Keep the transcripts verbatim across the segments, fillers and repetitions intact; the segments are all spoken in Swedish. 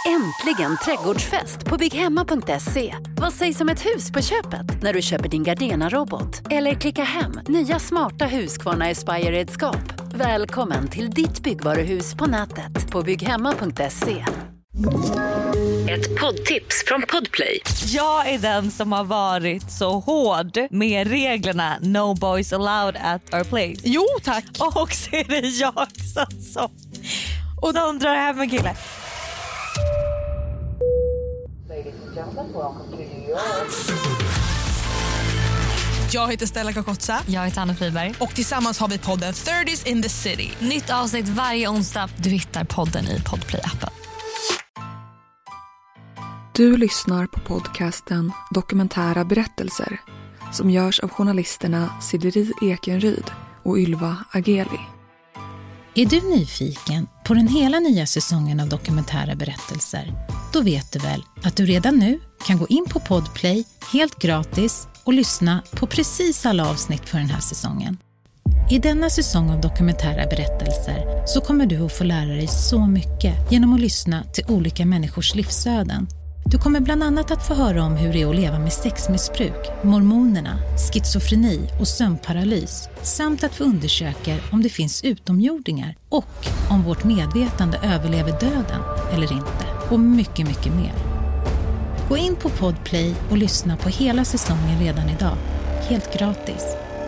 Äntligen trädgårdsfest på bygghemma punkt se. Vad sägs om ett hus på köpet när du köper din Gardena-robot? Eller klicka hem nya smarta Husqvarna Aspire-redskap. Välkommen till ditt byggvaruhus på nätet på bygghemma punkt se. Ett poddtips från Podplay. Jag är den som har varit så hård med reglerna No boys allowed at our place. Jo, tack. Och så är det jag som, som, och de drar hem en kille. Jag heter Stella Kakotsa. Jag heter Anna Friberg. Och tillsammans har vi podden thirties in the city. Nytt avsnitt varje onsdag. Du hittar podden i Podplay-appen. Du lyssnar på podcasten Dokumentära berättelser som görs av journalisterna Sideri Ekenryd och Ylva Ageli. Är du nyfiken på den hela nya säsongen av Dokumentära berättelser? Då vet du väl att du redan nu kan gå in på Podplay helt gratis och lyssna på precis alla avsnitt för den här säsongen. I denna säsong av Dokumentära berättelser så kommer du att få lära dig så mycket genom att lyssna till olika människors livsöden. Du kommer bland annat att få höra om hur det är att leva med sexmissbruk, mormonerna, schizofreni och sömnparalys, samt att vi undersöker om det finns utomjordingar och om vårt medvetande överlever döden eller inte, och mycket, mycket mer. Gå in på Podplay och lyssna på hela säsongen redan idag, helt gratis.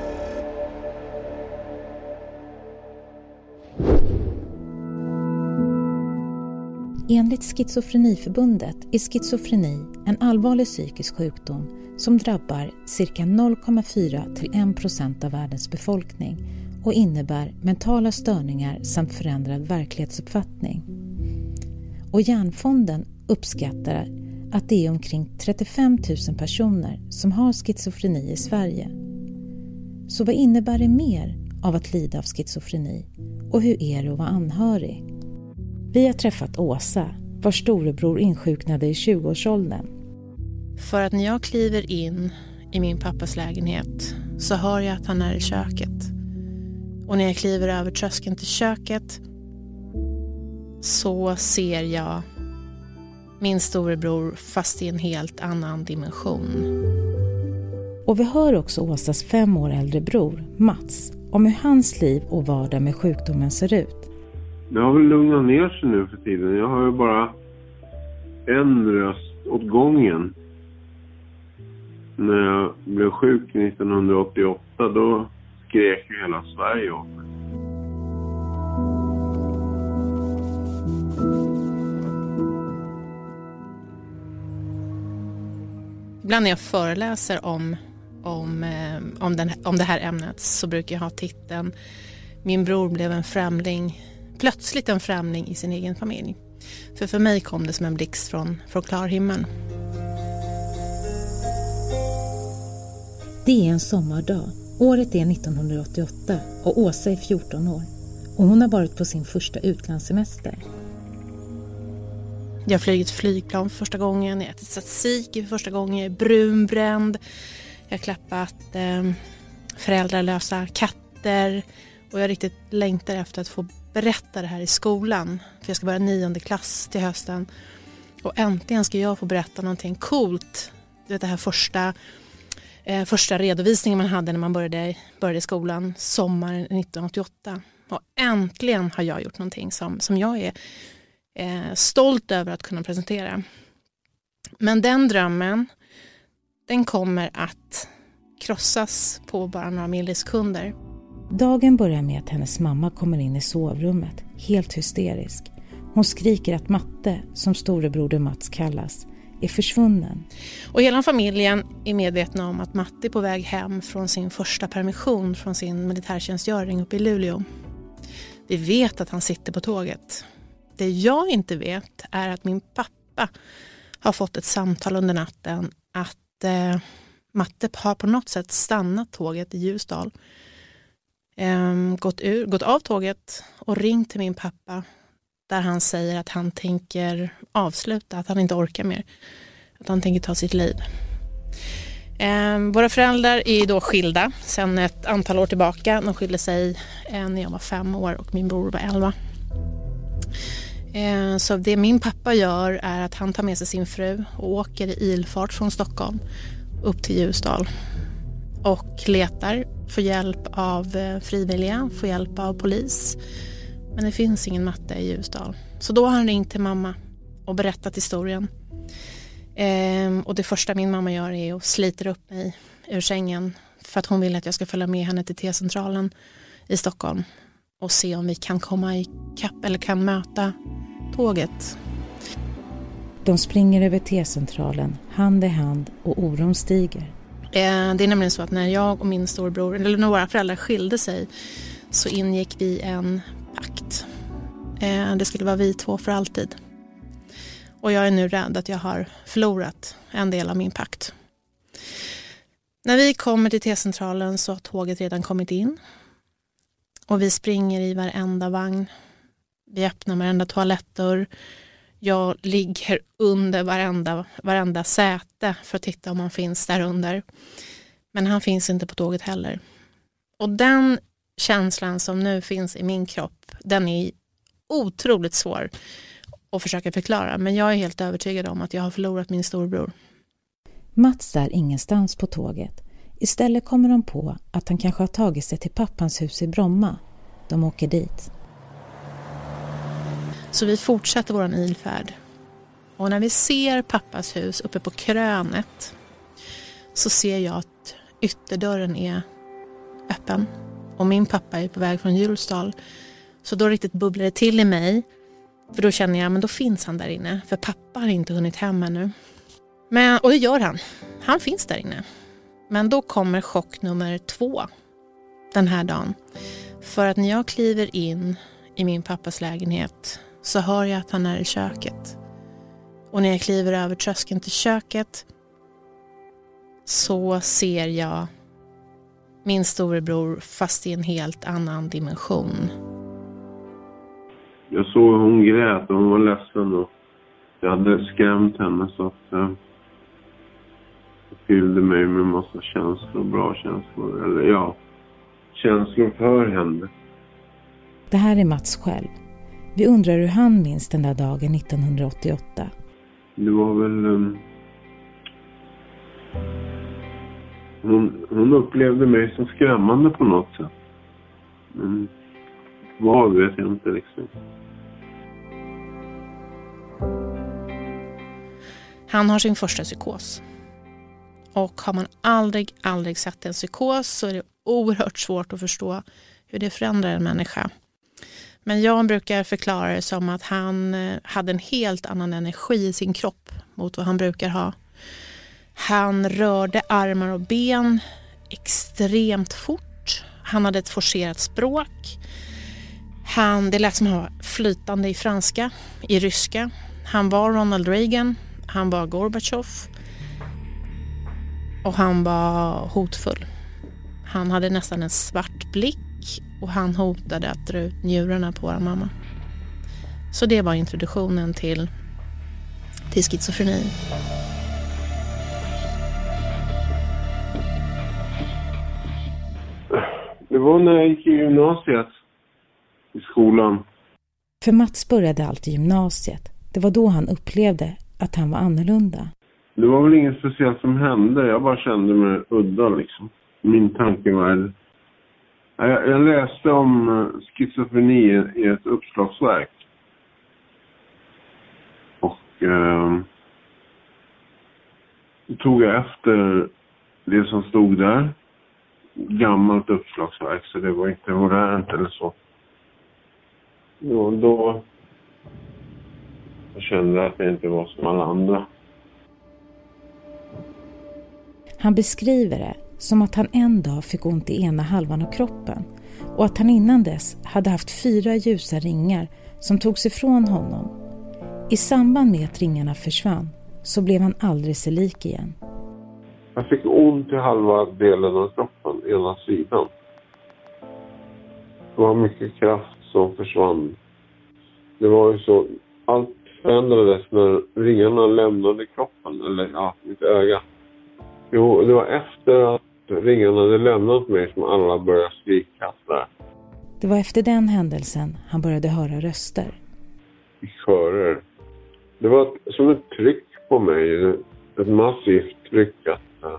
Enligt Schizofreniförbundet är schizofreni en allvarlig psykisk sjukdom som drabbar cirka noll komma fyra till en procent av världens befolkning och innebär mentala störningar samt förändrad verklighetsuppfattning. Och Hjärnfonden uppskattar att det är omkring trettiofem tusen personer som har schizofreni i Sverige. Så vad innebär det mer av att lida av schizofreni och hur är det att vara anhörig? Vi har träffat Åsa, vars storebror insjuknade i tjugoårsåldern. För att när jag kliver in i min pappas lägenhet så hör jag att han är i köket. Och när jag kliver över tröskeln till köket så ser jag min storebror fast i en helt annan dimension. Och vi hör också Åsas fem år äldre bror, Mats, om hur hans liv och vardag med sjukdomen ser ut. Det har väl lugnat ner sig nu för tiden. Jag har ju bara en röst åt gången. När jag blev sjuk nittonhundraåttioåtta då skrek ju hela Sverige åt mig. Ibland när jag föreläser om, om, eh, om, den, om det här ämnet så brukar jag ha titeln Min bror blev en främling, plötsligt en främling i sin egen familj. För för mig kom det som en blixt från, från klar himmel. Det är en sommardag. Året är nittonhundraåttioåtta och Åsa är fjorton år. Och hon har varit på sin första utlandssemester. Jag har flygit flygplan för första gången, jag har ätit tzatziki för första gången, jag är brunbränd. Jag har klappat eh, föräldralösa katter och jag riktigt längtar efter att få berätta det här i skolan. För jag ska börja nionde klass till hösten. Och äntligen ska jag få berätta någonting coolt. Du vet det här första, eh, första redovisningen man hade när man började, började skolan sommaren nittonhundraåttioåtta. Och äntligen har jag gjort någonting som, som jag är eh, stolt över att kunna presentera. Men den drömmen, den kommer att krossas på bara några millisekunder. Dagen börjar med att hennes mamma kommer in i sovrummet, helt hysterisk. Hon skriker att Matte, som storebroder Mats kallas, är försvunnen. Och hela familjen är medvetna om att Matte är på väg hem från sin första permission från sin militärtjänstgöring uppe i Luleå. Vi vet att han sitter på tåget. Det jag inte vet är att min pappa har fått ett samtal under natten att eh, Matte har på något sätt stannat tåget i Ljusdal. Um, gått, ur, gått av tåget och ringt till min pappa där han säger att han tänker avsluta, att han inte orkar mer, att han tänker ta sitt liv. Um, våra föräldrar är då skilda sedan ett antal år tillbaka. De skilde sig uh, när jag var fem år och min bror var elva. Eh, så det min pappa gör är att han tar med sig sin fru och åker i ilfart från Stockholm upp till Ljusdal. Och letar, får hjälp av eh, frivilliga, får hjälp av polis. Men det finns ingen matte i Ljusdal. Så då har han ringt till mamma och berättat historien. Eh, och det första min mamma gör är att sliter upp mig ur sängen. För att hon vill att jag ska följa med henne till T-centralen i Stockholm. Och se om vi kan komma i kapp eller kan möta tåget. De springer över T-centralen, hand i hand, och oron stiger. Eh, det är nämligen så att när jag och min storbror, eller när våra föräldrar skilde sig, så ingick vi en pakt. Eh, det skulle vara vi två för alltid. Och jag är nu rädd att jag har förlorat en del av min pakt. När vi kommer till T-centralen så har tåget redan kommit in. Och vi springer i varenda vagn. Vi öppnar varenda toalettdörr. Jag ligger under varenda, varenda säte för att titta om han finns där under. Men han finns inte på tåget heller. Och den känslan som nu finns i min kropp, den är otroligt svår att försöka förklara. Men jag är helt övertygad om att jag har förlorat min storbror. Mats är ingenstans på tåget. Istället kommer de på att han kanske har tagit sig till pappans hus i Bromma. De åker dit. Så vi fortsätter våran ilfärd. Och när vi ser pappas hus uppe på krönet så ser jag att ytterdörren är öppen. Och min pappa är på väg från Hjulsdal. Så då riktigt bubblar det till i mig. För då känner jag, men då finns han där inne. För pappa har inte hunnit hem ännu. Men, och det gör han. Han finns där inne. Men då kommer chock nummer två den här dagen. För att när jag kliver in i min pappas lägenhet så hör jag att han är i köket. Och när jag kliver över tröskeln till köket så ser jag min storebror fast i en helt annan dimension. Jag såg hon grät och hon var ledsen och jag hade skrämt henne så att eh, det fyllde mig med massa känslor, bra känslor, eller ja, känslor för henne. Det här är Mats själv. Vi undrar hur han minns den där dagen nittonhundraåttioåtta. Det var väl... Um, hon, hon upplevde mig som skrämmande på något sätt. Men vad vet jag inte liksom. Han har sin första psykos. Och har man aldrig, aldrig sett en psykos så är det oerhört svårt att förstå hur det förändrar en människa. Men jag brukar förklara det som att han hade en helt annan energi i sin kropp mot vad han brukar ha. Han rörde armar och ben extremt fort. Han hade ett forcerat språk. Han, det lät som han var flytande i franska, i ryska. Han var Ronald Reagan, han var Gorbachev och han var hotfull. Han hade nästan en svart blick och han hotade att dra ut njurarna på vår mamma. Så det var introduktionen till, till schizofreni. Det var när jag gick i gymnasiet, i skolan. För Mats började allt i gymnasiet. Det var då han upplevde att han var annorlunda. Det var väl inget speciellt som hände. Jag bara kände mig udda liksom. Min tanke var... Jag, jag läste om schizofreni i ett uppslagsverk. Och eh, då tog jag efter det som stod där. Gammalt uppslagsverk, så det var inte modernt eller så. Och då jag kände jag att det inte var som alla andra. Han beskriver det som att han en dag fick ont i ena halvan av kroppen och att han innan dess hade haft fyra ljusa ringar som togs ifrån honom. I samband med att ringarna försvann så blev han aldrig sig lik igen. Jag fick ont i halva delen av kroppen, ena sidan. Det var mycket kraft som försvann. Det var ju så, allt förändrades när ringarna lämnade kroppen, eller ja, mitt öga. Jo, det var efter att ringarna hade lämnat mig som alla började skrika där. Det var efter den händelsen han började höra röster. i körer. Det var ett, som ett tryck på mig. Ett massivt tryck. Att,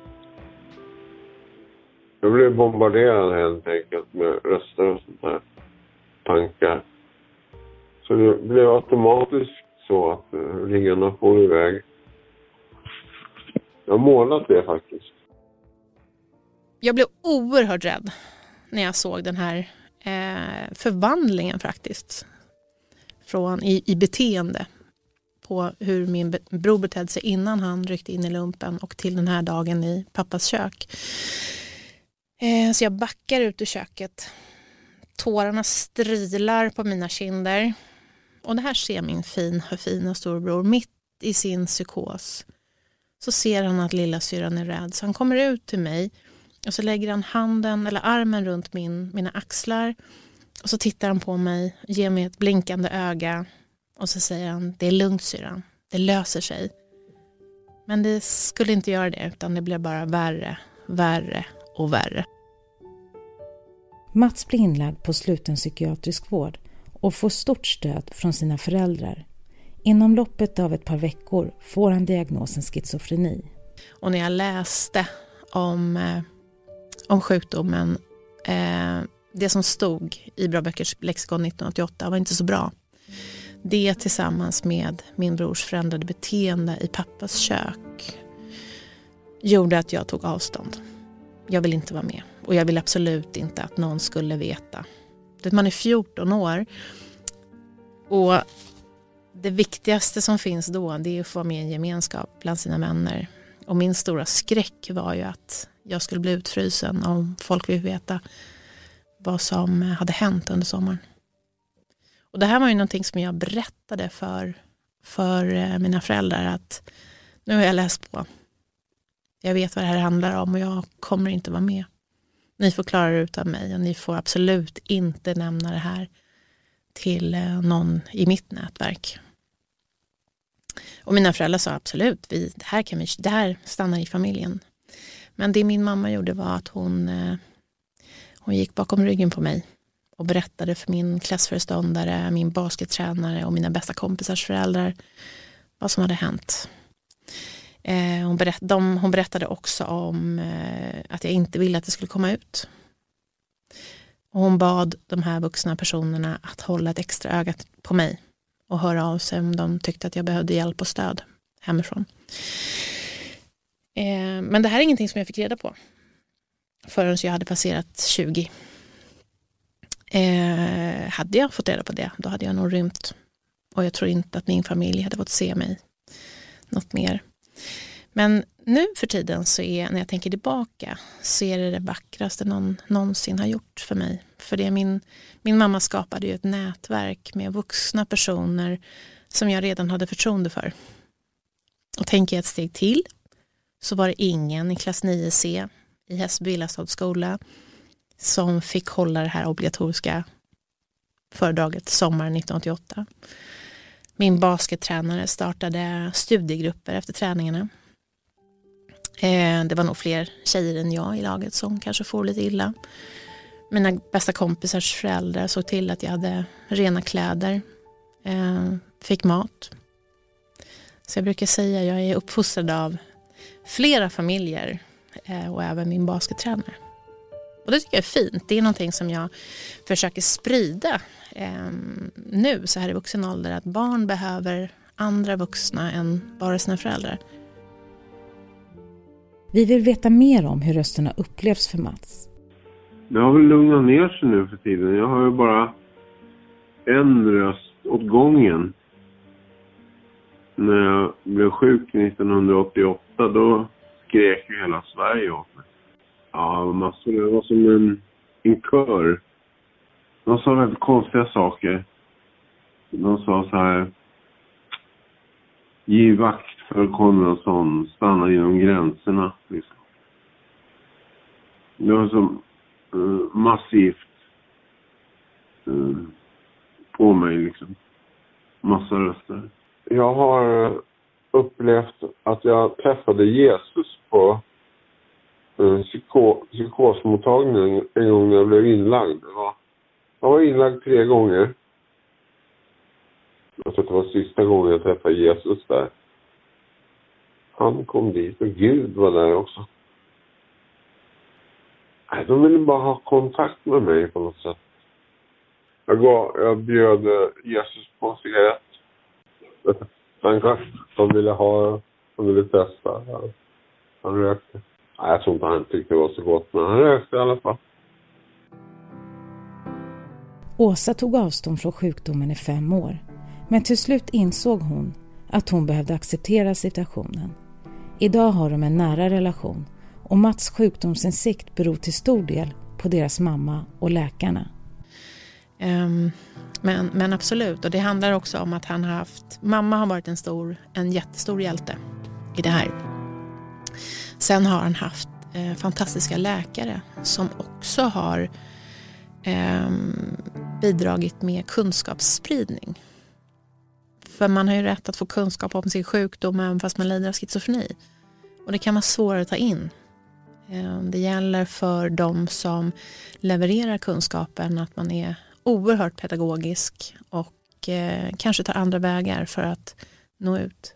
jag blev bombarderad helt enkelt med röster och sånt där. Tankar. Så det blev automatiskt så att uh, ringarna får iväg. Jag har målat det faktiskt. Jag blev oerhört rädd när jag såg den här eh, förvandlingen faktiskt. Från, i, i beteende. På hur min be- bror betedde sig innan han ryckte in i lumpen. Och till den här dagen i pappas kök. Eh, så jag backar ut ur köket. Tårarna strilar på mina kinder. Och det här ser min fin, fina storbror mitt i sin psykos. Så ser han att lilla syran är rädd. Så han kommer ut till mig. Och så lägger han handen eller armen runt min, mina axlar. Och så tittar han på mig. Ger mig ett blinkande öga. Och så säger han, det är lugnt syran. Det löser sig. Men det skulle inte göra det. Utan det blev bara värre, värre och värre. Mats blir inlagd på sluten psykiatrisk vård och får stort stöd från sina föräldrar. Inom loppet av ett par veckor får han diagnosen schizofreni. Och när jag läste om, eh, om sjukdomen, eh, det som stod i Bra böckers lexikon nittonhundraåttioåtta var inte så bra. Det tillsammans med min brors förändrade beteende i pappas kök gjorde att jag tog avstånd. Jag vill inte vara med. Och jag vill absolut inte att någon skulle veta. Man är fjorton år. Och det viktigaste som finns då, det är att få med en gemenskap bland sina vänner. Och min stora skräck var ju att jag skulle bli utfrysen om folk vill veta vad som hade hänt under sommaren. Och det här var ju någonting som jag berättade för, för mina föräldrar, att nu har jag läst på. Jag vet vad det här handlar om och jag kommer inte vara med. Ni får klara det utan mig och ni får absolut inte nämna det här till någon i mitt nätverk. Och mina föräldrar sa absolut, vi, det, här kan vi, det här stannar i familjen. Men det min mamma gjorde var att hon, hon gick bakom ryggen på mig och berättade för min klassföreståndare, min baskettränare och mina bästa kompisars föräldrar vad som hade hänt. Eh, hon, berätt, de, hon berättade också om eh, att jag inte ville att det skulle komma ut. Och hon bad de här vuxna personerna att hålla ett extra öga på mig och höra av sig om de tyckte att jag behövde hjälp och stöd hemifrån. Eh, men det här är ingenting som jag fick reda på förrän jag hade passerat tjugo. Eh, hade jag fått reda på det, då hade jag nog rymt. Och jag tror inte att min familj hade fått se mig något mer. Men nu för tiden så är, när jag tänker tillbaka, så är det det vackraste någon någonsin har gjort för mig. För det min, min mamma skapade ju ett nätverk med vuxna personer som jag redan hade förtroende för. Och tänker jag ett steg till, så var det ingen i klass nio C i Hässelby Villastadsskola som fick hålla det här obligatoriska föredraget sommaren nittonhundraåttioåtta. Min baskettränare startade studiegrupper efter träningarna. Eh, det var nog fler tjejer än jag i laget som kanske får lite illa. Mina bästa kompisars föräldrar såg till att jag hade rena kläder. Eh, fick mat. Så jag brukar säga att jag är uppfostrad av flera familjer eh, och även min baskettränare. Och det tycker jag är fint. Det är någonting som jag försöker sprida eh, nu så här i vuxen ålder. Att barn behöver andra vuxna än bara sina föräldrar. Vi vill veta mer om hur rösterna upplevs för Mats. Det har väl lugnat ner sig nu för tiden. Jag har ju bara en röst åt gången. När jag blev sjuk nittonhundraåttioåtta, då skrek ju hela Sverige åt mig. Ja, massor. Det var som en, en kör. De sa väldigt konstiga saker. De sa så här: ge vakt för Konradsson, stanna inom gränserna. Liksom. Det var som uh, massivt uh, på mig liksom. Massa röster. Jag har upplevt att jag träffade Jesus på uh, psyko- psykosmottagningen en gång när jag blev inlagd. Det var, jag var inlagd tre gånger. Jag tror att det var sista gången jag träffade Jesus där. Han kom dit och Gud var där också. Nej, de ville bara ha kontakt med mig på något sätt. Jag, gav, jag bjöd Jesus på en cigarett. Han kanske de ville ha, de ville testa. Han rökte. Nej, jag tror inte han tyckte det var så gott, men han rökte i alla fall. Åsa tog avstånd från sjukdomen i fem år. Men till slut insåg hon att hon behövde acceptera situationen. Idag har de en nära relation och Mats sjukdomsinsikt beror till stor del på deras mamma och läkarna. Um, men, men absolut, och det handlar också om att han har haft, mamma har varit en stor, en jättestor hjälte i det här. Sen har han haft eh, fantastiska läkare som också har eh, bidragit med kunskapsspridning. För man har ju rätt att få kunskap om sin sjukdom även fast man lider av schizofreni. Och det kan vara svårare att ta in. Eh, det gäller för de som levererar kunskapen att man är oerhört pedagogisk och eh, kanske tar andra vägar för att nå ut.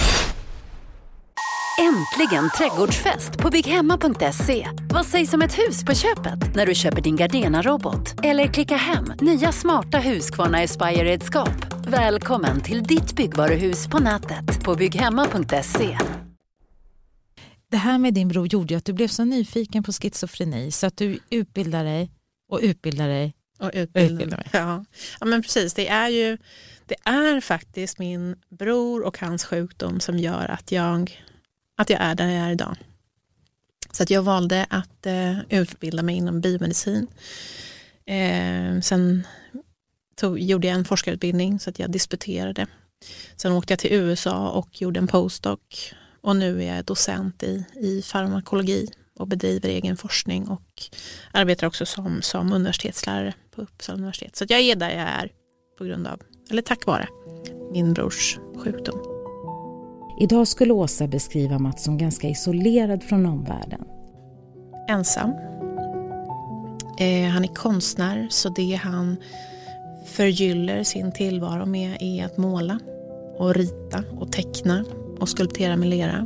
Äntligen trädgårdsfest på bygghemma punkt se. Vad sägs om ett hus på köpet när du köper din Gardena-robot? Eller klicka hem nya smarta Husqvarna Aspire-redskap. Välkommen till ditt byggvaruhus på nätet på bygghemma punkt se. Det här med din bror gjorde ju att du blev så nyfiken på schizofreni så att du utbildar dig och utbildar dig. Och utbildar. Ja. Ja, men precis. Det är ju det är faktiskt min bror och hans sjukdom som gör att jag att jag är där jag är idag. Så att jag valde att eh, utbilda mig inom biomedicin. Eh, sen tog, gjorde jag en forskarutbildning så att jag disputerade. Sen åkte jag till U S A och gjorde en postdoc. Och nu är jag docent i, i farmakologi och bedriver egen forskning och arbetar också som, som universitetslärare på Uppsala universitet. Så att jag är där jag är på grund av, eller tack vare, min brors sjukdom. Idag skulle Åsa beskriva Mats som ganska isolerad från omvärlden. Ensam. Eh, han är konstnär så det han förgyller sin tillvaro med är att måla och rita och teckna och skulptera med lera.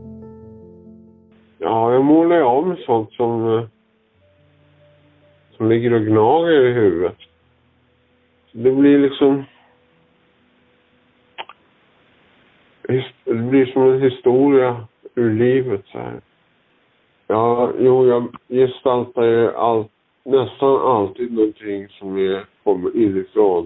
Ja, jag målar ju om sånt som, som ligger och gnager i huvudet. Det blir liksom... Det blir som en historia ur livet så här. Ja, jo, jag gestaltar ju all, nästan alltid någonting som är, kommer inifrån.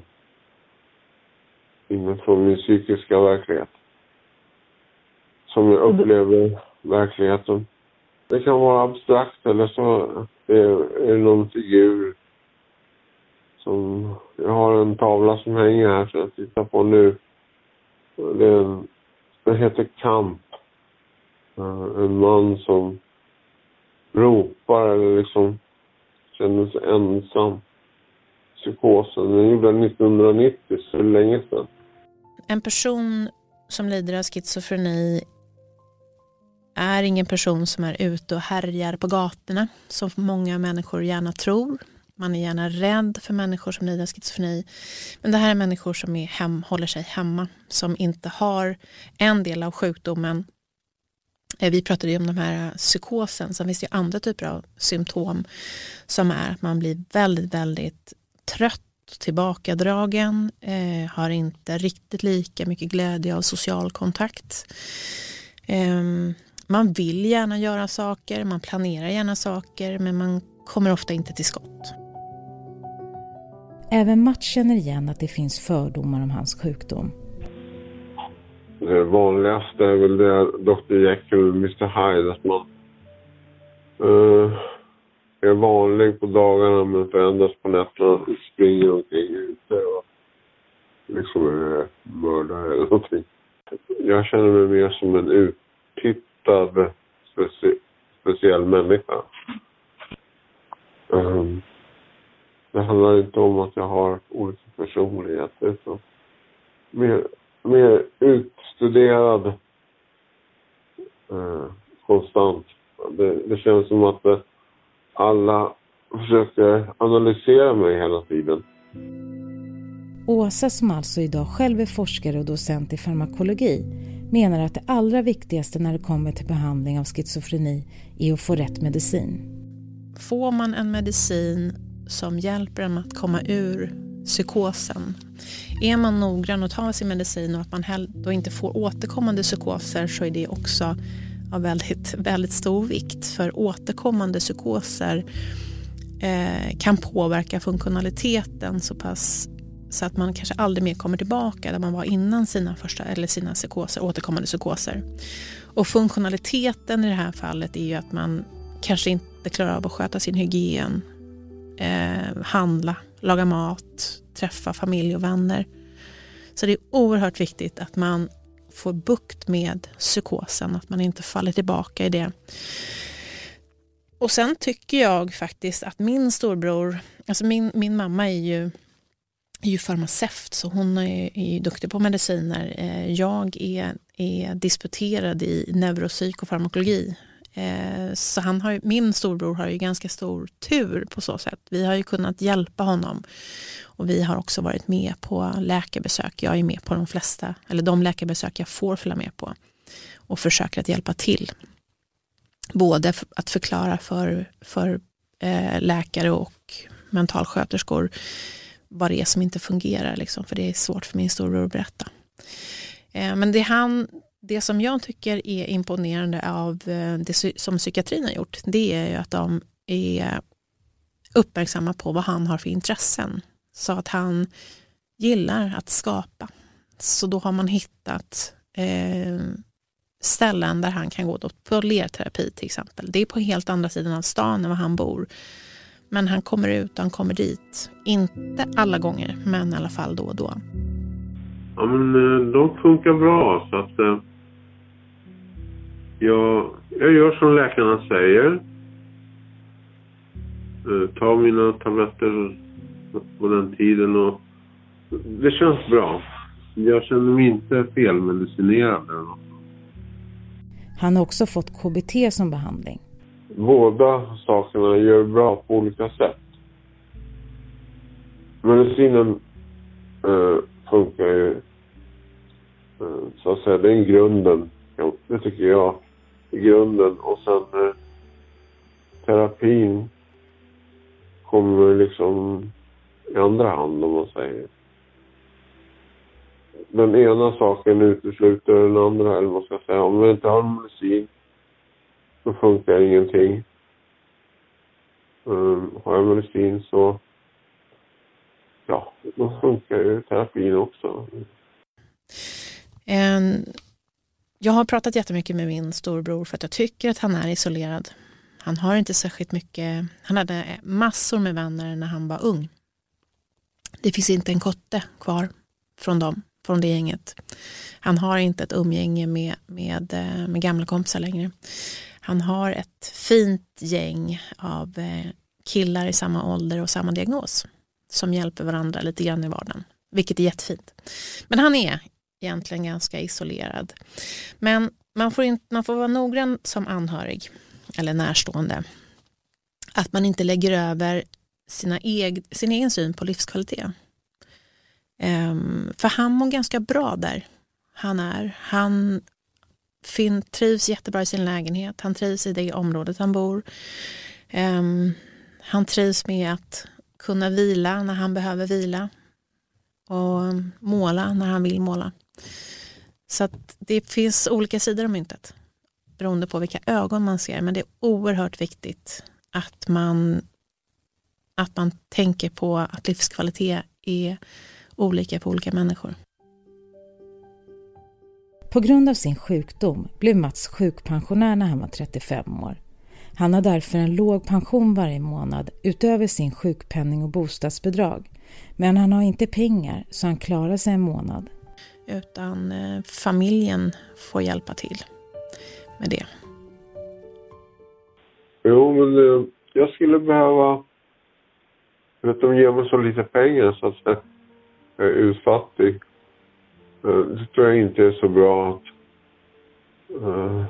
Inifrån min psykiska verklighet. Som jag upplever verkligheten. Det kan vara abstrakt eller så är, är det någon figur. Som, jag har en tavla som hänger här så jag tittar på nu. Det är en Det heter Kamp. En man som ropar eller liksom känner sig ensam. Psykosen. Den gjorde nittonhundranittio, så länge sedan. En person som lider av schizofreni är ingen person som är ute och härjar på gatorna som många människor gärna tror. Man är gärna rädd för människor som lider av schizofreni. Men det här är människor som är hem, håller sig hemma. Som inte har en del av sjukdomen. Vi pratade ju om de här psykosen. Sen finns det ju andra typer av symptom. Som är att man blir väldigt, väldigt trött. Tillbakadragen. Eh, har inte riktigt lika mycket glädje av social kontakt. Eh, man vill gärna göra saker. Man planerar gärna saker. Men man kommer ofta inte till skott. Även Mats känner igen att det finns fördomar om hans sjukdom. Det vanligaste är väl det doktor Jekyll och mister Hyde. Att man uh, är vanlig på dagarna men förändras på nätterna och springer omkring ute och liksom är mördare eller någonting. Jag känner mig mer som en uttittad specie- speciell människa. Um, det handlar inte om att jag har olika personligheter. Så mer, mer utstuderad uh, konstant. Det, det känns som att uh, alla försöker analysera mig hela tiden. Åsa, som alltså idag själv är forskare och docent i farmakologi, menar att det allra viktigaste när det kommer till behandling av schizofreni är att få rätt medicin. Får man en medicin som hjälper en att komma ur psykosen, är man noggrann att ta sin medicin och att man då inte får återkommande psykoser, så är det också av väldigt, väldigt stor vikt. För återkommande psykoser eh, kan påverka funktionaliteten så pass så att man kanske aldrig mer kommer tillbaka där man var innan sina första eller sina psykoser, återkommande psykoser. Och funktionaliteten i det här fallet är ju att man kanske inte klarar av att sköta sin hygien, eh, handla, laga mat, träffa familj och vänner. Så det är oerhört viktigt att man får bukt med psykosen, att man inte faller tillbaka i det. Och sen tycker jag faktiskt att min storbror, alltså min, min mamma är ju, är ju farmaceut, så hon är, är ju duktig på mediciner. Jag är, är disputerad i neuropsykofarmakologi. Så han har, min storbror har ju ganska stor tur på så sätt. Vi har ju kunnat hjälpa honom. Och vi har också varit med på läkarbesök. Jag är med på de flesta, eller de läkarbesök jag får följa med på. Och försöker att hjälpa till. Både att förklara för, för eh, läkare och mentalsköterskor vad det är som inte fungerar. Liksom, för det är svårt för min storbror att berätta. Eh, men det, han, det som jag tycker är imponerande av eh, det som psykiatrin har gjort, det är ju att de är uppmärksamma på vad han har för intressen. Så att han gillar att skapa. Så då har man hittat eh, ställen där han kan gå då på lerterapi till exempel. Det är på helt andra sidan av stan än var han bor. Men han kommer ut och han kommer dit. Inte alla gånger, men i alla fall då och då. Ja, men de funkar bra, så att eh, jag, jag gör som läkarna säger. Eh, tar mina tabletter på den tiden och det känns bra. Jag känner mig inte felmedicinerad eller något. Han har också fått K B T som behandling. Båda sakerna gör bra på olika sätt. Medicinen eh, funkar ju eh, så att säga, det är grunden. Ja, det tycker jag är grunden. Och sen eh, terapin kommer liksom i andra hand, om man säger. Den ena saken utesluter den andra, eller vad ska jag säga. Om vi inte har medicin så funkar ingenting. Um, har jag medicin så ja, då funkar ju terapin också. En, jag har pratat jättemycket med min storbror för att jag tycker att han är isolerad. Han har inte särskilt mycket, han hade massor med vänner när han var ung. Det finns inte en kotte kvar från dem, från det gänget. Han har inte ett umgänge med, med, med gamla kompisar längre. Han har ett fint gäng av killar i samma ålder och samma diagnos som hjälper varandra lite grann i vardagen, vilket är jättefint. Men han är egentligen ganska isolerad. Men man får, inte, man får vara noggrann som anhörig eller närstående att man inte lägger över sina eg, sin egen syn på livskvalitet. Um, för han mår ganska bra där han är. Han fin, trivs jättebra i sin lägenhet. Han trivs i det området han bor. Um, han trivs med att kunna vila när han behöver vila. Och måla när han vill måla. Så att det finns olika sidor av myntet. Beroende på vilka ögon man ser. Men det är oerhört viktigt att man, att man tänker på att livskvalitet är olika på olika människor. På grund av sin sjukdom blev Mats sjukpensionär när han var trettiofem år. Han har därför en låg pension varje månad utöver sin sjukpenning och bostadsbidrag. Men han har inte pengar så han klarar sig en månad. Utan eh, familjen får hjälpa till med det. Jo, men eh, jag skulle behöva... Vet, de ger mig så lite pengar så att jag är utfattig. Eh, det tror jag inte är så bra att... Eh,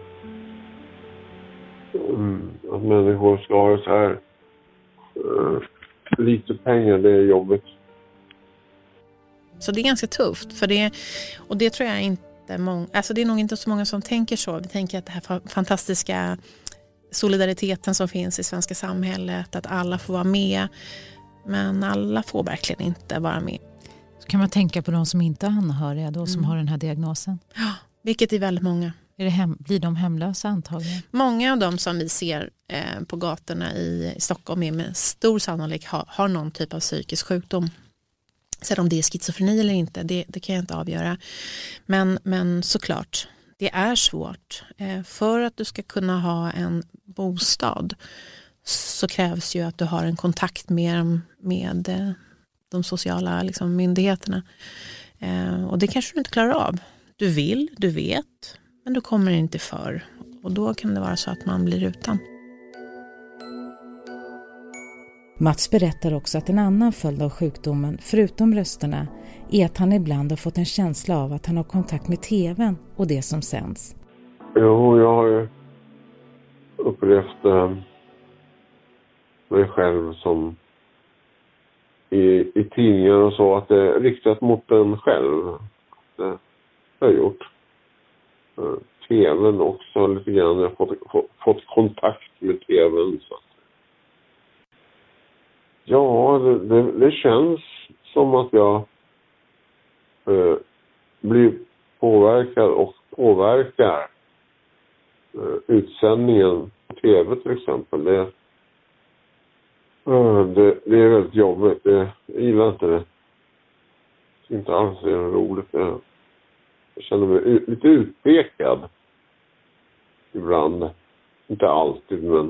att människor ska ha så här uh, lite pengar, det är jobbigt. Så det är ganska tufft. För det, och det tror jag inte många, alltså det är nog inte så många som tänker så. Vi tänker att det här fantastiska solidariteten som finns i svenska samhället, att alla får vara med. Men alla får verkligen inte vara med. Så kan man tänka på de som inte är anhöriga då, som Mm. har den här diagnosen? Ja, vilket är väldigt många. Är det hem, blir de hemlösa antagligen? Många av dem som vi ser eh, på gatorna i, i Stockholm är med stor sannolikhet har, har någon typ av psykisk sjukdom. Sen om det är schizofreni eller inte, det, det kan jag inte avgöra. Men, men såklart, det är svårt. Eh, för att du ska kunna ha en bostad så krävs ju att du har en kontakt med, med eh, de sociala liksom, myndigheterna. Eh, och det kanske du inte klarar av. Du vill, du vet, men du kommer inte för. Och då kan det vara så att man blir utan. Mats berättar också att en annan följd av sjukdomen, förutom rösterna, är att han ibland har fått en känsla av att han har kontakt med tvn och det som sänds. Jo, jag har ju upplevt eh, mig själv som i, i tidningar och så, att det är riktat mot en själv. Det har jag gjort. Eh, tvn också lite grann. Jag har fått, fått, fått kontakt med tvn. Så. Ja, det, det, det känns som att jag eh, blir påverkad och påverkar eh, utsändningen på tv till exempel. Det, eh, det, det är väldigt jobbigt. Det, jag gillar inte det. Det är inte alls det roligt. Jag, jag känner mig ut, lite utpekad ibland. Inte alltid, men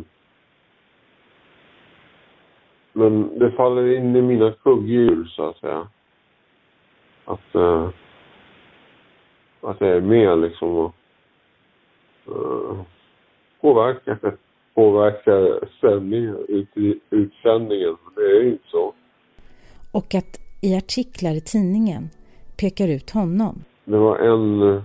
Men det faller in i mina kugghjul så att säga. Att, uh, att jag är med liksom och uh, påverkar, påverkar sändningen, ut, utsändningen. Det är ju inte så. Och att i artiklar i tidningen pekar ut honom. Det var en, uh,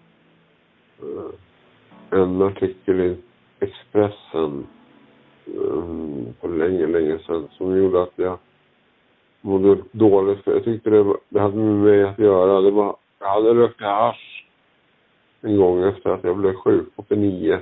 en artikel i Expressen på länge, länge sedan som gjorde att jag mådde dåligt. För jag tyckte det, det hade med mig att göra. Det var, jag hade rökt hasch en gång efter att jag blev sjuk på nio.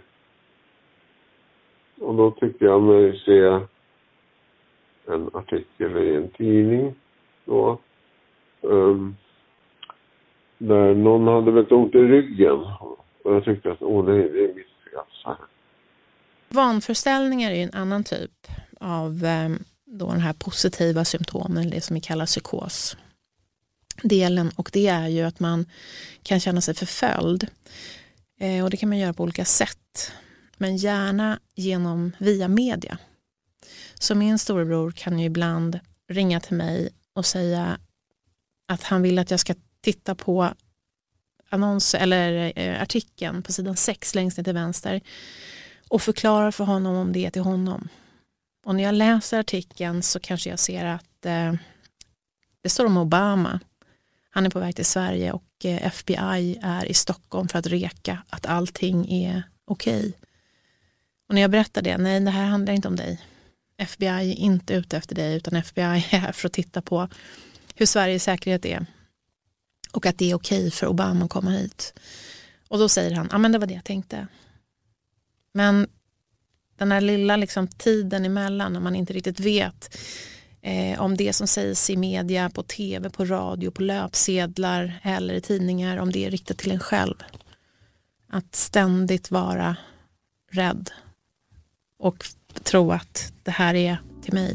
Och då tyckte jag mig se en artikel i en tidning då, um, där någon hade väldigt ont i ryggen. Och jag tyckte att åh, det är mitt fel så här. Vanföreställningar är en annan typ av eh, då den här positiva symptomen, det som vi kallar psykos. Delen, och det är ju att man kan känna sig förföljd. Eh, och det kan man göra på olika sätt. Men gärna genom via media. Så min storebror kan ju ibland ringa till mig och säga att han vill att jag ska titta på annons eller eh, artikeln på sidan sex längst ner till vänster. Och förklara för honom om det är till honom. Och när jag läser artikeln så kanske jag ser att eh, det står om Obama. Han är på väg till Sverige och eh, F B I är i Stockholm för att reka att allting är okej. Och när jag berättar det, nej det här handlar inte om dig. F B I är inte ute efter dig utan F B I är här för att titta på hur Sveriges säkerhet är. Och att det är okej för Obama att komma hit. Och då säger han, ja men det var det jag tänkte. Men den här lilla liksom, tiden emellan när man inte riktigt vet eh, om det som sägs i media, på tv, på radio, på löpsedlar eller i tidningar, om det är riktat till en själv. Att ständigt vara rädd och tro att det här är till mig.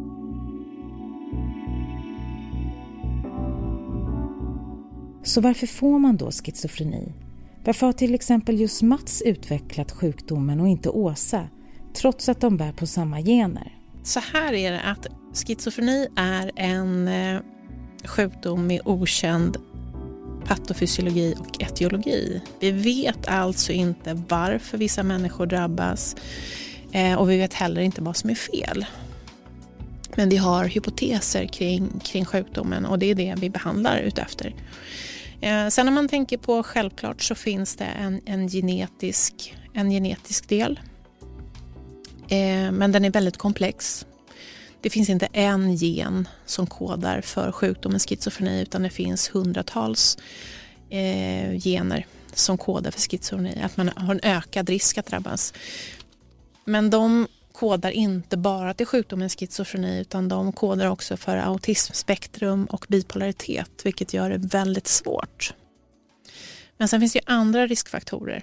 Så varför får man då schizofreni? Varför har till exempel just Mats utvecklat sjukdomen och inte Åsa, trots att de bär på samma gener? Så här är det att schizofreni är en eh, sjukdom med okänd patofysiologi och etiologi. Vi vet alltså inte varför vissa människor drabbas eh, och vi vet heller inte vad som är fel. Men vi har hypoteser kring, kring sjukdomen och det är det vi behandlar utefter. Eh, sen när man tänker på självklart så finns det en, en, genetisk, en genetisk del. Eh, men den är väldigt komplex. det finns inte en gen som kodar för sjukdomen schizofreni, utan det finns hundratals eh, gener som kodar för schizofreni, att man har en ökad risk att drabbas. Men de kodar inte bara till sjukdomen schizofreni, utan de kodar också för autismspektrum och bipolaritet, vilket gör det väldigt svårt. Men sen finns det ju andra riskfaktorer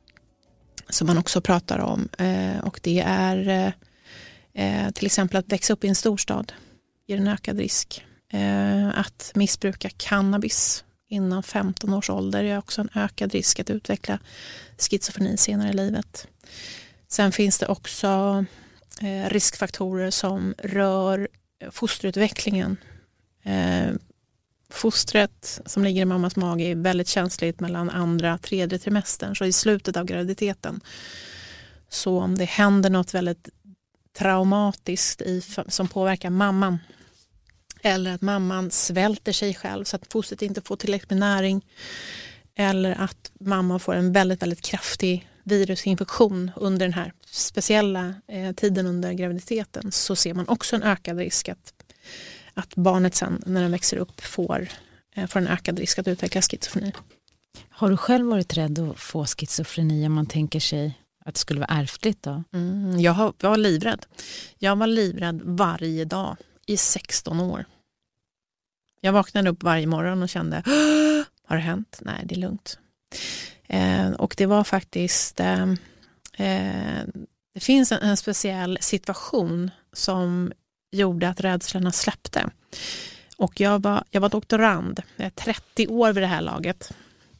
som man också pratar om, eh, och det är eh, till exempel att växa upp i en storstad ger en ökad risk. Eh, att missbruka cannabis innan femton års ålder är också en ökad risk att utveckla schizofreni senare i livet. Sen finns det också eh, riskfaktorer som rör fosterutvecklingen. Eh, fostret som ligger i mammas mage är väldigt känsligt mellan andra tredje trimestern, så i slutet av graviditeten. Så om det händer något väldigt traumatiskt i, som påverkar mamman, eller att mamman svälter sig själv så att fostret inte får tillräckligt med näring, eller att mamma får en väldigt, väldigt kraftig virusinfektion under den här speciella eh, tiden under graviditeten, så ser man också en ökad risk att, att barnet sen när den växer upp får, eh, får en ökad risk att utveckla schizofreni. Har du själv varit rädd att få schizofreni om man tänker sig att det skulle vara ärftligt då? Mm, jag, har, jag var livrädd. Jag var livrädd varje dag i sexton år. Jag vaknade upp varje morgon och kände, har det hänt? Nej, det är lugnt. Eh, och det var faktiskt, eh, eh, det finns en, en speciell situation som gjorde att rädslorna släppte. Och jag var, jag var doktorand, jag är trettio år vid det här laget.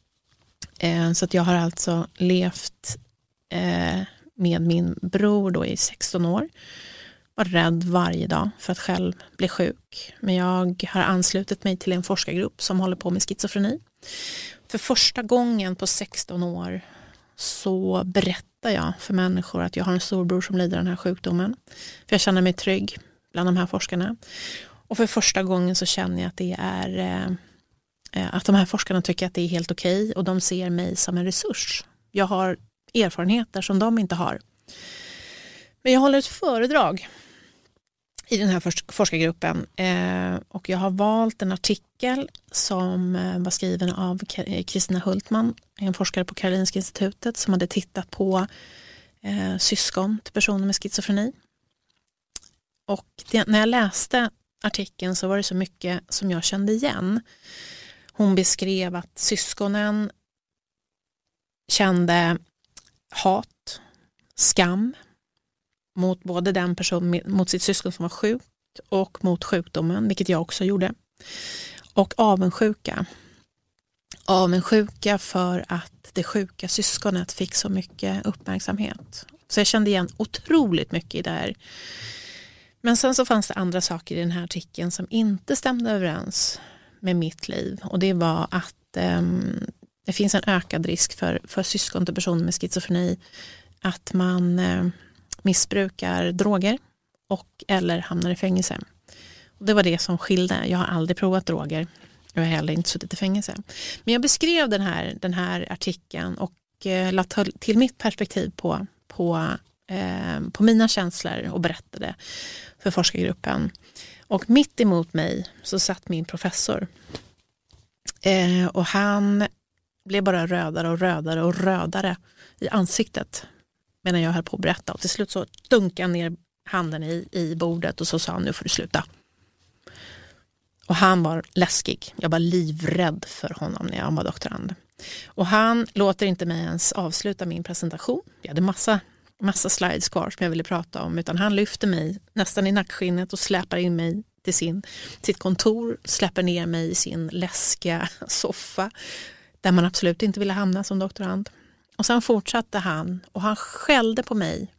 Eh, så att jag har alltså levt eh, med min bror då i sexton år. Var rädd varje dag för att själv bli sjuk. Men jag har anslutit mig till en forskargrupp som håller på med schizofreni. För första gången på sexton år så berättar jag för människor att jag har en storbror som lider av den här sjukdomen. För jag känner mig trygg bland de här forskarna. Och för första gången så känner jag att det är eh, att de här forskarna tycker att det är helt okej, och de ser mig som en resurs. Jag har erfarenheter som de inte har. Men jag håller ett föredrag i den här forskargruppen, eh, och jag har valt en artikel som eh, var skriven av Kristina Hultman, en forskare på Karolinska institutet, som hade tittat på eh, syskon till personer med schizofreni. Och det, när jag läste artikeln så var det så mycket som jag kände igen. Hon beskrev att syskonen kände hat, skam mot både den person, mot sitt syskon som var sjukt och mot sjukdomen, vilket jag också gjorde. Och avundsjuka. Avundsjuka för att det sjuka syskonet fick så mycket uppmärksamhet. Så jag kände igen otroligt mycket i det här. Men sen så fanns det andra saker i den här artikeln som inte stämde överens med mitt liv. Och det var att um, det finns en ökad risk för, för syskon till personer med schizofreni att man uh, missbrukar droger och eller hamnar i fängelse. Och det var det som skilde. Jag har aldrig provat droger. Jag har heller inte suttit i fängelse. Men jag beskrev den här, den här artikeln och uh, lade till mitt perspektiv på, på, uh, på mina känslor och berättade för forskargruppen. Och mitt emot mig så satt min professor. Uh, och han blev bara rödare och rödare och rödare i ansiktet medan jag höll på att berätta. Och till slut så dunkade han ner handen i, i bordet och så sa han, nu får du sluta. Och han var läskig. Jag var livrädd för honom när jag var doktorand. Och han låter inte mig ens avsluta min presentation. Jag hade massa, massa slides kvar som jag ville prata om. Utan han lyfter mig nästan i nackskinnet och släpar in mig till sin, sitt kontor. Släpper ner mig i sin läskiga soffa. Där man absolut inte ville hamna som doktorand. Och sen fortsatte han och han skällde på mig.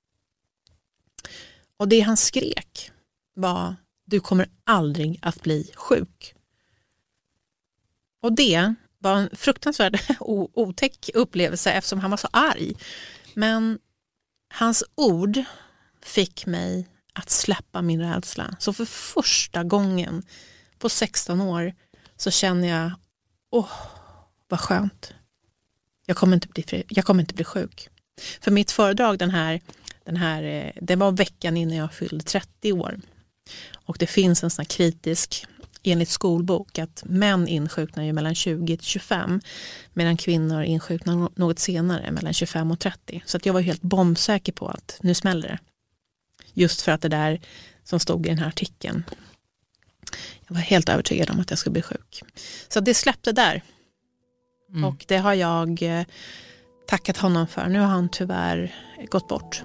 Och det han skrek var, du kommer aldrig att bli sjuk. Och det var en fruktansvärd otäck upplevelse eftersom han var så arg. Men hans ord fick mig att släppa min rädsla. Så för första gången på sexton år så känner jag, åh, vad skönt. Jag kommer inte bli, jag kommer inte bli sjuk. För mitt föredrag den här, den här, det var veckan innan jag fyllde trettio år. Och det finns en sån här kritisk, enligt skolbok, att män insjuknar ju mellan tjugo till tjugofem medan kvinnor insjuknar något senare, mellan tjugofem och trettio. Så att jag var helt bombsäker på att nu smäller det. Just för att det där som stod i den här artikeln. Jag var helt övertygad om att jag skulle bli sjuk. Så det släppte där. Mm. Och det har jag tackat honom för. Nu har han tyvärr gått bort.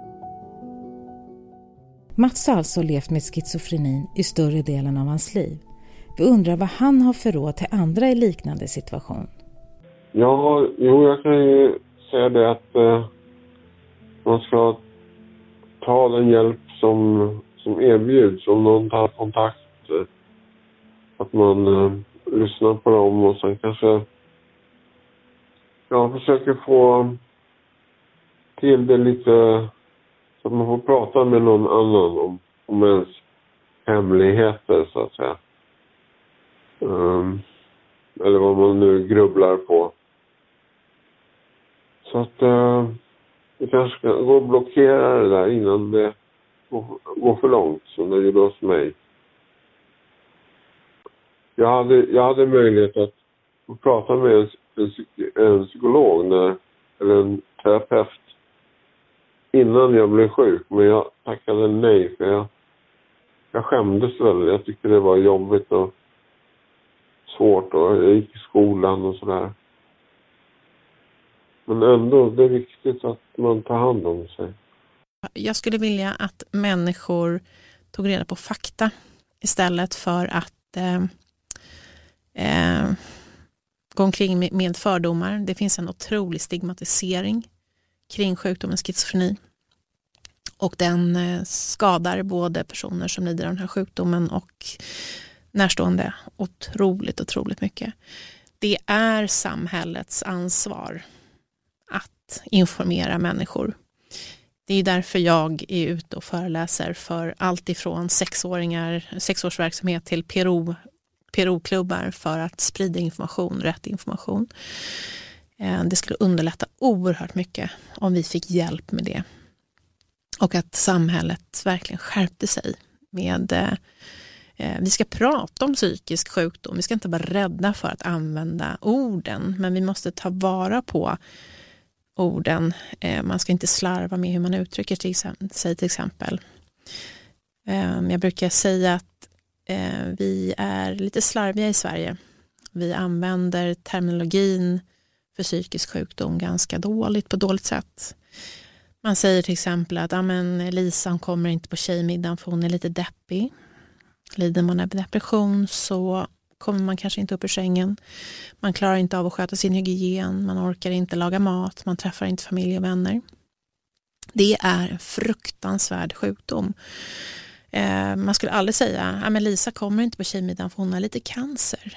Mats har alltså levt med schizofrenin i större delen av hans liv. Vi undrar vad han har för råd till andra i liknande situation. Ja, jo, jag kan ju säga det att eh, man ska ta den hjälp som, som erbjuds. Om någon tar kontakt, eh, att man eh, lyssnar på dem och sen kanske ja, försöker få till det lite så att man får prata med någon annan om, om ens hemligheter, så att säga. Um, eller vad man nu grubblar på. Så att uh, det kanske ska gå och blockera det där innan det går, går för långt, som det gjorde hos mig. Jag hade, jag hade möjlighet att få prata med en, en, en psykolog när, eller en terapeut innan jag blev sjuk, men jag tackade nej för jag, jag skämdes väldigt. Jag tyckte det var jobbigt och svårt och jag gick i skolan och sådär. Men ändå, det är viktigt att man tar hand om sig. Jag skulle vilja att människor tog reda på fakta istället för att eh, eh, gå omkring med, med fördomar. Det finns en otrolig stigmatisering kring sjukdomen schizofreni. Och den eh, skadar både personer som lider av den här sjukdomen och närstående otroligt, otroligt mycket. Det är samhällets ansvar att informera människor. Det är därför jag är ute och föreläser för allt ifrån sexåringar, sexårsverksamhet till P R O, P R O-klubbar för att sprida information, rätt information. Det skulle underlätta oerhört mycket om vi fick hjälp med det. Och att samhället verkligen skärpte sig med... Eh, vi ska prata om psykisk sjukdom. Vi ska inte vara rädda för att använda orden. Men vi måste ta vara på orden. Eh, man ska inte slarva med hur man uttrycker till exempel, sig till exempel. Eh, jag brukar säga att eh, vi är lite slarviga i Sverige. Vi använder terminologin för psykisk sjukdom ganska dåligt, på dåligt sätt. Man säger till exempel att ah, men Lisa kommer inte på tjejmiddagen för hon är lite deppig. Lider man av depression så kommer man kanske inte upp ur sängen. Man klarar inte av att sköta sin hygien. Man orkar inte laga mat. Man träffar inte familj och vänner. Det är en fruktansvärd sjukdom. Eh, man skulle aldrig säga ah, men Lisa kommer inte på tjejmiddagen för hon har lite cancer.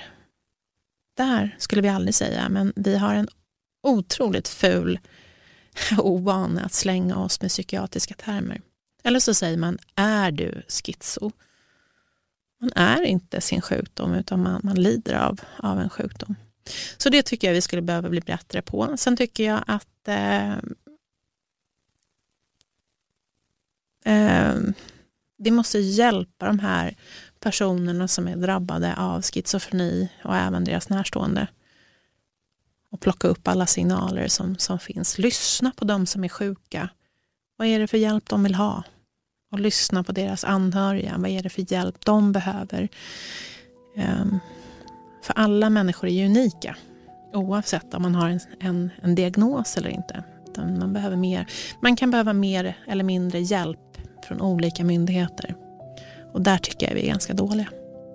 Där skulle vi aldrig säga. Men vi har en otroligt ful ovana att slänga oss med psykiatriska termer. Eller så säger man, är du schizo? Man är inte sin sjukdom utan man, man lider av, av en sjukdom. Så det tycker jag vi skulle behöva bli bättre på. Sen tycker jag att eh, eh, vi måste hjälpa de här personerna som är drabbade av schizofreni och även deras närstående. Och plocka upp alla signaler som, som finns. Lyssna på dem som är sjuka. Vad är det för hjälp de vill ha? Och lyssna på deras anhöriga. Vad är det för hjälp de behöver? Um, för alla människor är ju unika. Oavsett om man har en, en, en diagnos eller inte. Utan man, behöver mer, man kan behöva mer eller mindre hjälp från olika myndigheter. Och där tycker jag vi är ganska dåliga.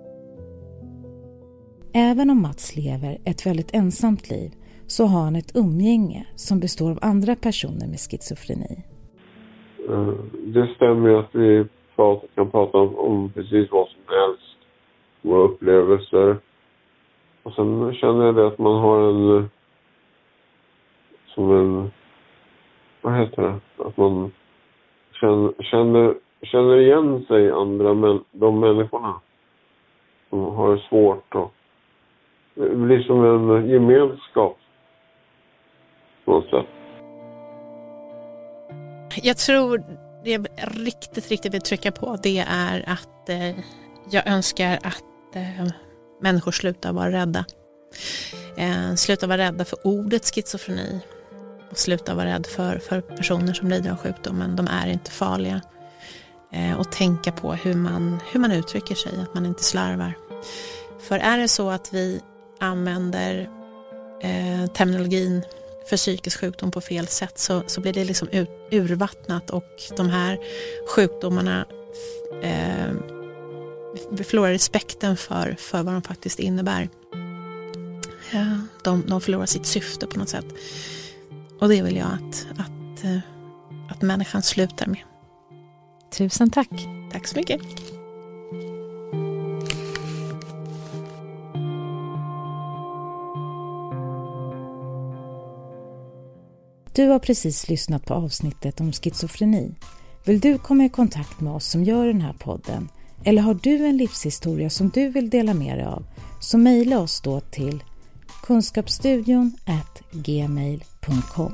Även om Mats lever ett väldigt ensamt liv så har han ett umgänge som består av andra personer med schizofreni. Det stämmer att vi kan prata om, om precis vad som helst. Våra upplevelser. Och sen känner jag det att man har en... Som en... Vad heter det? Att man känner, känner, känner igen sig andra men, de människorna. Som har det svårt och... Det blir som en gemenskap. På något sätt. Jag tror det jag riktigt, riktigt vill trycka på, det är att eh, jag önskar att eh, människor slutar vara rädda. Eh, slutar vara rädda för ordet schizofreni. Och sluta vara rädd för, för personer som lider av sjukdomen. De är inte farliga. Eh, och tänka på hur man, hur man uttrycker sig, att man inte slarvar. För är det så att vi använder eh, terminologin för psykisk sjukdom på fel sätt, så, så blir det liksom ut, urvattnat, och de här sjukdomarna eh, vi förlorar respekten för, för vad de faktiskt innebär. Eh, de, de förlorar sitt syfte på något sätt. Och det vill jag att, att, eh, att människan slutar med. Tusen tack. Tack så mycket. Du har precis lyssnat på avsnittet om schizofreni. Vill du komma i kontakt med oss som gör den här podden? Eller har du en livshistoria som du vill dela med dig av? Så mejla oss då till kunskapsstudion at gmail punkt com.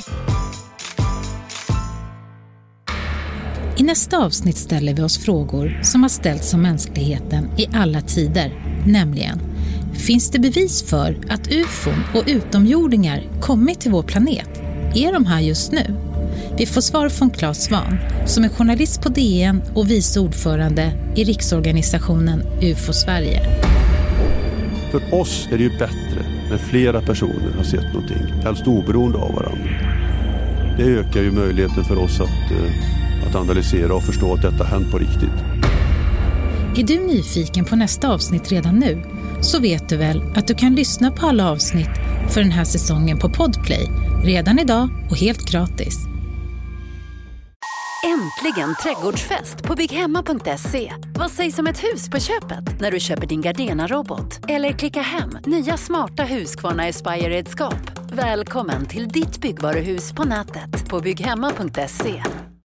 I nästa avsnitt ställer vi oss frågor som har ställts om mänskligheten i alla tider. Nämligen, finns det bevis för att U F O och utomjordingar kommit till vår planet? Är de här just nu? Vi får svar från Claes Svahn, som är journalist på D N och vice ordförande i riksorganisationen U F O Sverige. För oss är det ju bättre när flera personer har sett någonting, helst oberoende av varandra. Det ökar ju möjligheten för oss att, att analysera och förstå att detta hänt på riktigt. Är du nyfiken på nästa avsnitt redan nu, så vet du väl att du kan lyssna på alla avsnitt för den här säsongen på Podplay redan idag och helt gratis. Äntligen trädgårdsfest på bygghemma punkt se. Vad sägs om ett hus på köpet när du köper din Gardena-robot? Eller klicka hem nya smarta Husqvarna Aspire-redskap. Välkommen till ditt byggvaruhus på nätet på bygghemma punkt se.